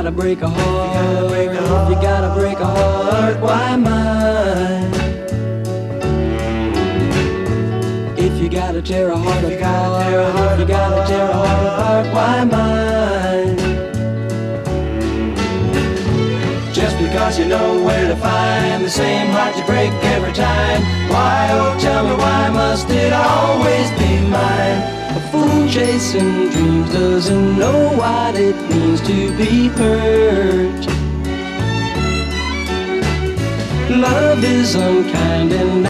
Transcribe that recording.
gotta break a heart, if you gotta break a heart, why mine? If you gotta tear a heart apart, if you gotta tear a heart apart, why mine? Just because you know where to find the same heart you break every time, why, oh tell me why must it always be mine? A fool chasing dreams doesn't know what it means to be hurt. Love is unkind and